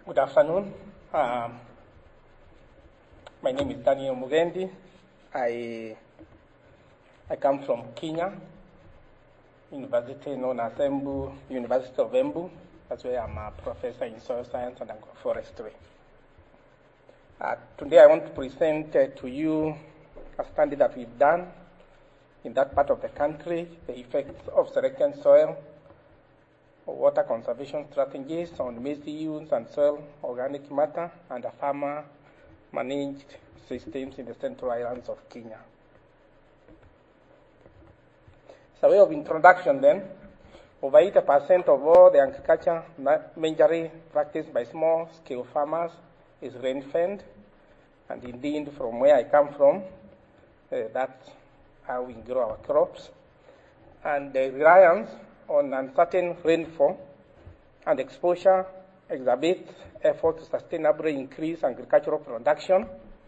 Good afternoon. My name is Daniel Mugendi. I come from Kenya, university known as Embu, University of Embu. That's where I'm a professor in soil science and agroforestry. Today I want to present to you a study that we've done in that part of the country, the effects of selected soil, water conservation strategies on maize yields and soil organic matter, and the farmer-managed systems in the Central Highlands of Kenya. So, way of introduction then, over 80% of all the agriculture machinery practiced by small-scale farmers is rain-fed, and indeed, from where I come from, that's how we grow our crops. And the reliance on uncertain rainfall and exposure exhibits effort to sustainably increase agricultural production.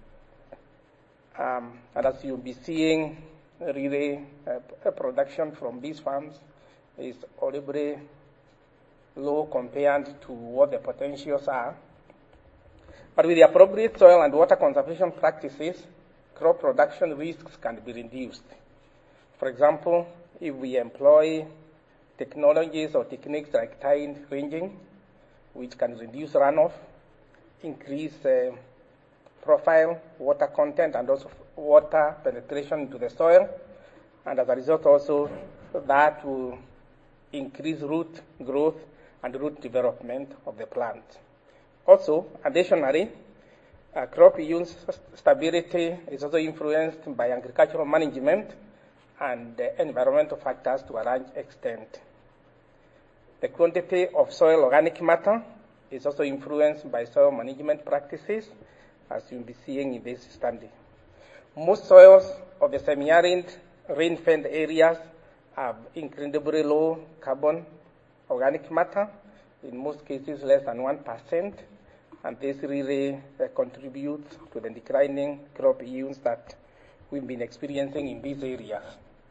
And as you'll be seeing, really, production from these farms is horribly low compared to what the potentials are. But with the appropriate soil and water conservation practices, crop production risks can be reduced. For example, if we employ technologies or techniques like tide ranging, which can reduce runoff, increase profile, water content, and also water penetration into the soil. And as a result also, that will increase root growth and root development of the plant. Also, additionally, crop yield stability is also influenced by agricultural management and environmental factors to a large extent. The quantity of soil organic matter is also influenced by soil management practices, as you'll be seeing in this study. Most soils of the semi-arid, rain-fed areas have incredibly low carbon organic matter, in most cases less than 1%, and this really contributes to the declining crop yields that we've been experiencing in these areas.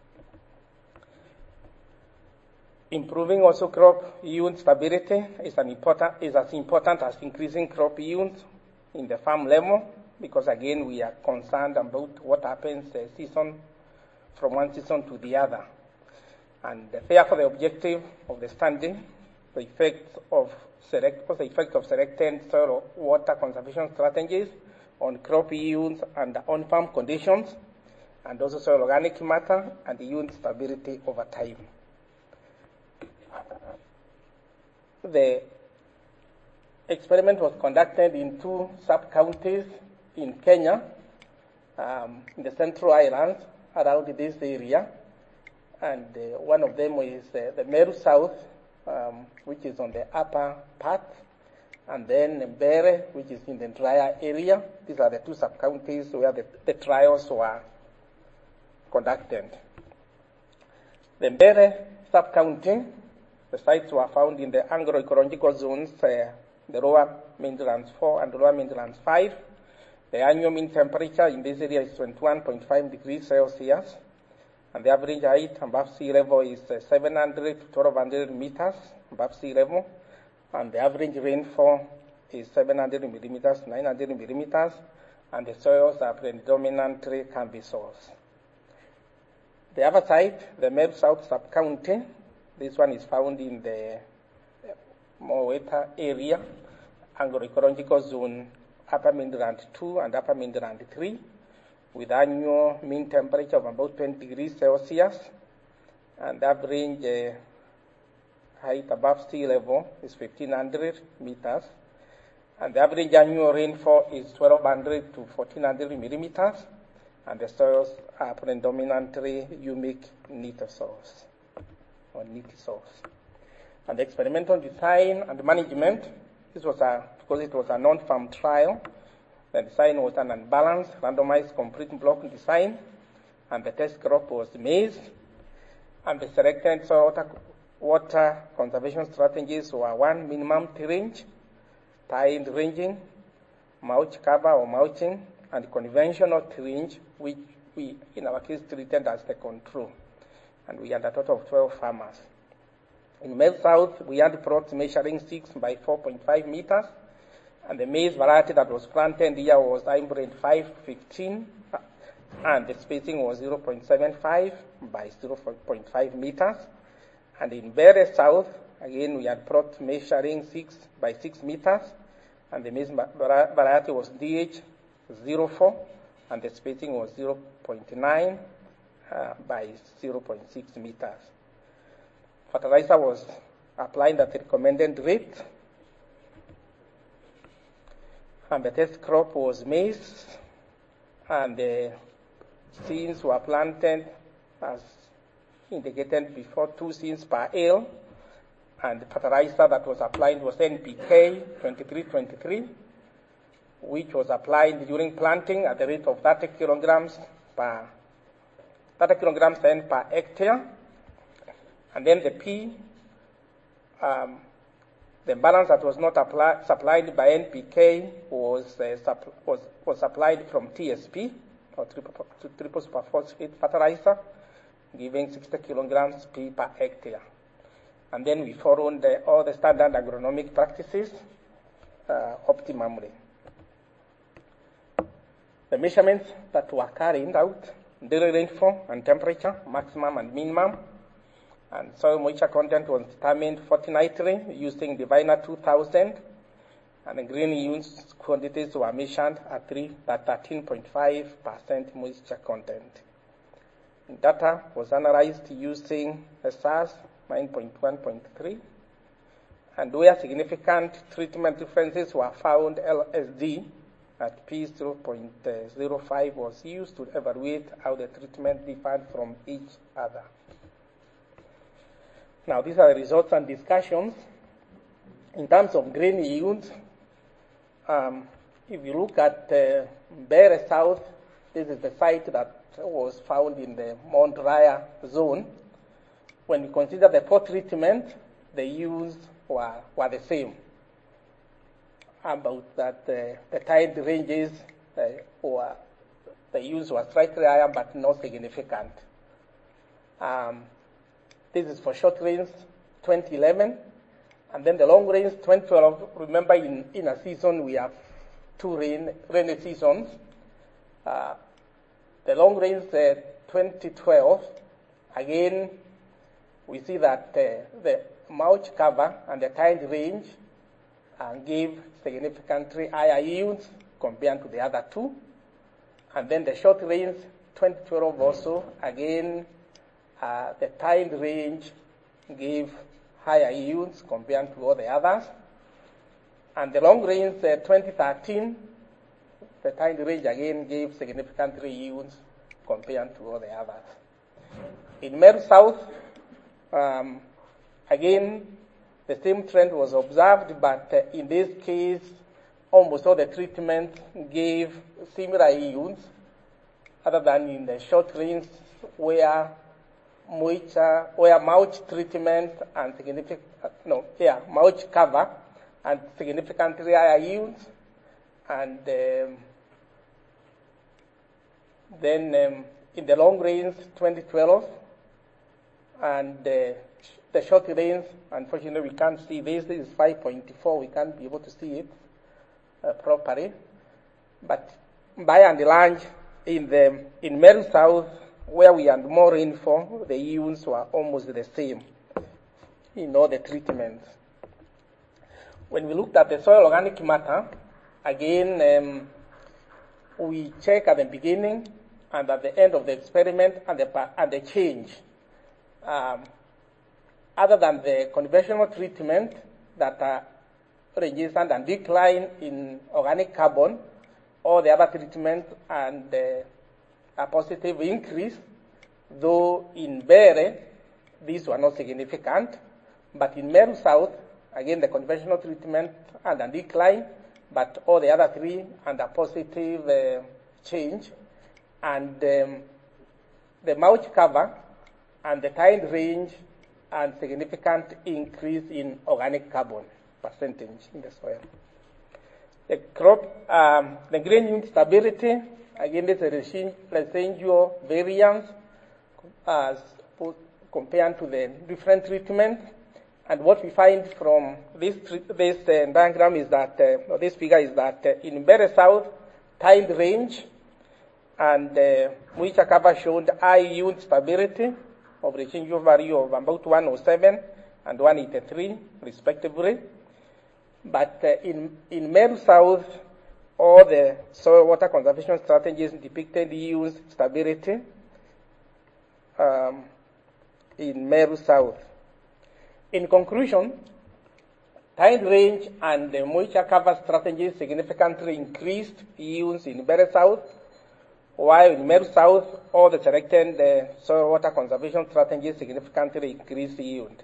Improving also crop yield stability is as important as increasing crop yields in the farm level, because again we are concerned about what happens from one season to the other. And therefore the objective of the study, the effect of selected soil water conservation strategies on crop yields and on-farm conditions, and also soil organic matter and yield stability over time. The experiment was conducted in 2 sub-counties in Kenya, in the Central Highlands, around this area. And one of them is the Meru South, which is on the upper part, and then Mbere, which is in the drier area. These are the 2 sub-counties where the trials were conducted. The Mbere sub-county, the sites were found in the agroecological zones, the lower Midlands 4 and lower Midlands 5. The annual mean temperature in this area is 21.5 degrees Celsius, and the average height above sea level is 700 to 1200 meters above sea level, and the average rainfall is 700 millimeters, 900 millimeters, and the soils are predominantly canvas soils. The other site, the Meru South sub-county, this one is found in the more wetter area, agroecological zone Upper Midland 2 and Upper Midland 3, with annual mean temperature of about 20 degrees Celsius, and average height above sea level is 1500 meters, and the average annual rainfall is 1200 to 1400 millimeters, and the soils are predominantly humic nitter soils, or nitty soils. And the experimental design and management, because it was a non-farm trial, the design was an unbalanced, randomized, complete block design, and the test crop was maize, and the selected soil water conservation strategies were 1, minimum tillage, tide ranging, mulch cover or mulching, and conventional tillage, which we, in our case, treated as the control. And we had a total of 12 farmers. In Meru South, we had plots measuring 6 by 4.5 meters, And the maize variety that was planted here was hybrid 515, and the spacing was 0.75 by 0.5 meters. And in Bere South, again, we had plot measuring 6 by 6 meters, and the maize variety was DH04, and the spacing was 0.9 by 0.6 meters. Fertilizer was applied at the recommended rate, and the test crop was maize, and the seeds were planted as indicated before, 2 seeds per ale, and the fertilizer that was applied was NPK 2323, which was applied during planting at the rate of 30 kilograms per hectare. And then the P, the balance that was not supplied by NPK was supplied from TSP, or triple superphosphate fertilizer, giving 60 kilograms P per hectare. And then we followed all the standard agronomic practices optimally. The measurements that were carried out, daily rainfall and temperature, maximum and minimum, and soil moisture content was determined fortnightly using Diviner 2000, and the green use quantities were measured at 13.5% moisture content. Data was analyzed using the SAS 9.1.3, and where significant treatment differences were found, LSD at P0.05 was used to evaluate how the treatment differed from each other. Now, these are the results and discussions. In terms of grain yield, if you look at Bere South, this is the site that was found in the Mount Raya zone. When you consider the four treatment, the yields were the same. About that, the tide ranges the yields were slightly higher, but not significant. This is for short rains 2011, and then the long rains 2012. Remember, in a season we have two rainy seasons. The long rains 2012, again, we see that the mulch cover and the tide range gave significantly higher yields compared to the other two. And then the short rains 2012 also, again, the tide range gave higher yields compared to all the others. And the long rains 2013, the tide range again gave significantly yields compared to all the others. In Meru South, again, the same trend was observed, but in this case, almost all the treatments gave similar yields, other than in the short rains where mulch treatment and mulch cover and significantly higher yields, and then in the long rains 2012 and the short rains, unfortunately we can't see this. This is 5.4. We can't be able to see it properly, but by and large, in Meru South, where we had more rainfall, the yields were almost the same in all the treatments. When we looked at the soil organic matter, again, we check at the beginning and at the end of the experiment and the change. Other than the conventional treatment that registered and decline in organic carbon, all the other treatments and a positive increase, though in Bere, these were not significant. But in Meru South, again, the conventional treatment and a decline, but all the other three and a positive change. And the mulch cover and the tide range and significant increase in organic carbon percentage in the soil. The crop, the grain yield stability, again, there's a residual variance as compared to the different treatments. And what we find from this diagram is that, or this figure is that in Mbeere South, tiled range and Muicha cover showed high yield stability of the change value of about 107 and 183 respectively. But in Meru South, all the soil water conservation strategies depicted yield stability in Meru South. In conclusion, tiled range and the moisture cover strategies significantly increased yields in Mbeere South, while in Meru South, all the selected soil water conservation strategies significantly increased yield.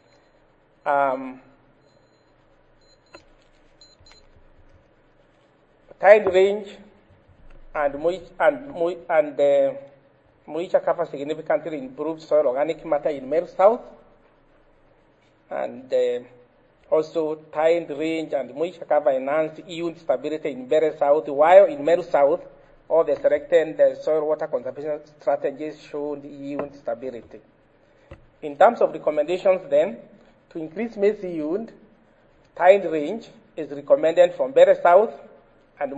Tiled range and moisture cover significantly improved soil organic matter in Meru South, and also tiled range and moisture cover enhanced yield stability in Mbeere South, while in Meru South, all the selected soil water conservation strategies showed yield stability. In terms of recommendations then, to increase maize yield, tiled range is recommended for Mbeere South and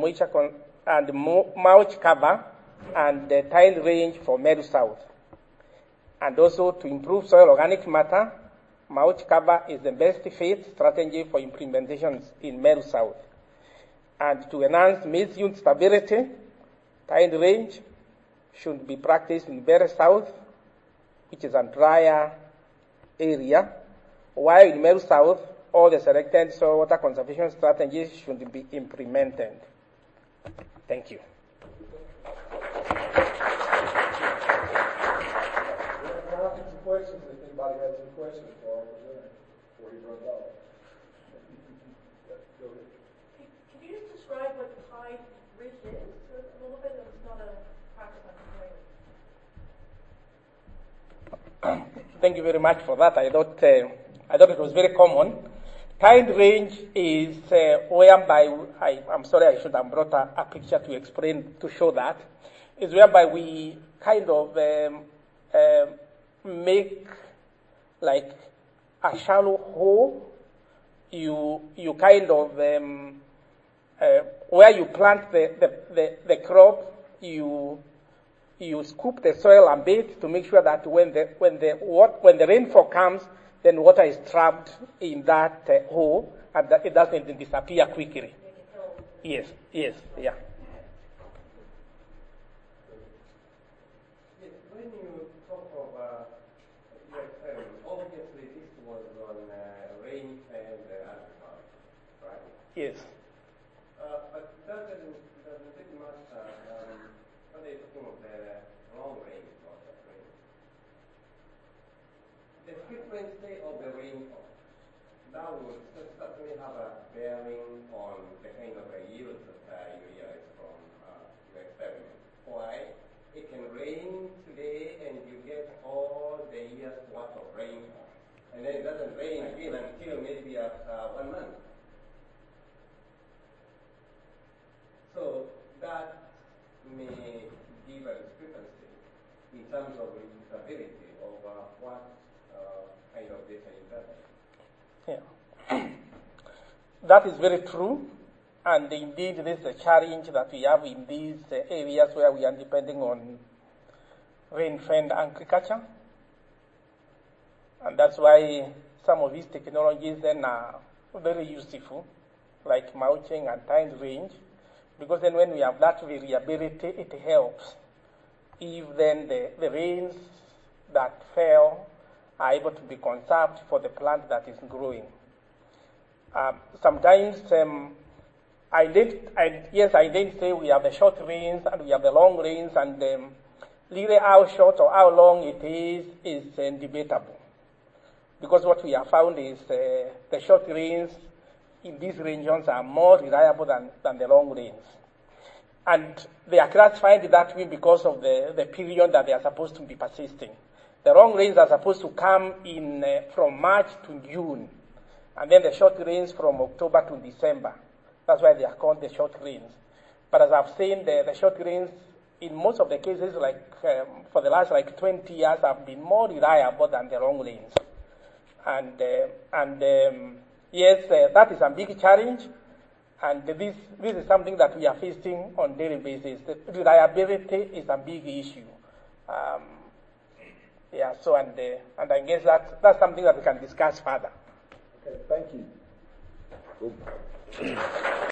mulch cover and the tiled range for Meru South. And also to improve soil organic matter, mulch cover is the best fit strategy for implementations in Meru South. And to enhance maize yield stability, tiled range should be practiced in Mbeere South, which is a drier area, while in Meru South, all the selected soil water conservation strategies should be implemented. Thank you. Questions if anybody had some questions for before he runs out. Can you just describe what tiled ridge is a little bit? It's not a practice I'm familiar with. Thank you very much for that. I thought it was very common. Tiled range is whereby, I'm sorry, I should have brought a picture to explain, to show that, is whereby we kind of make like a shallow hole. You kind of, where you plant the crop, you scoop the soil a bit to make sure that when the rainfall comes, then water is trapped in that hole and that it doesn't disappear quickly. Yes, yeah. When you talk of your experiment, obviously this was on rain-fed agriculture, right? Yes. But doesn't it matter when they talking of the long rain or the rain? The frequency of the rainfall, that would certainly have a bearing on the kind of yields that you realize from your experiment. Why? It can rain today and you get all the year's worth of rainfall. And then it doesn't rain again until maybe after 1 month. So that may give a discrepancy in terms of reproducibility of what kind of data you gather. Yeah. That is very true. And indeed, this is a challenge that we have in these areas where we are depending on rain-fed agriculture. And that's why some of these technologies then are very useful, like mulching and tiled range, because then when we have that variability, it helps if then the rains that fell are able to be conserved for the plant that is growing. Sometimes, I did say we have the short rains and we have the long rains, and really how short or how long it is debatable. Because what we have found is the short rains in these regions are more reliable than the long rains. And they are classified that way because of the period that they are supposed to be persisting. The long rains are supposed to come in from March to June, and then the short rains from October to December. That's why they are called the short rains. But as I've seen, the short rains, in most of the cases, for the last 20 years, have been more reliable than the long rains. Yes, that is a big challenge, and this is something that we are facing on a daily basis. The reliability is a big issue. And I guess that's something that we can discuss further. Okay, thank you.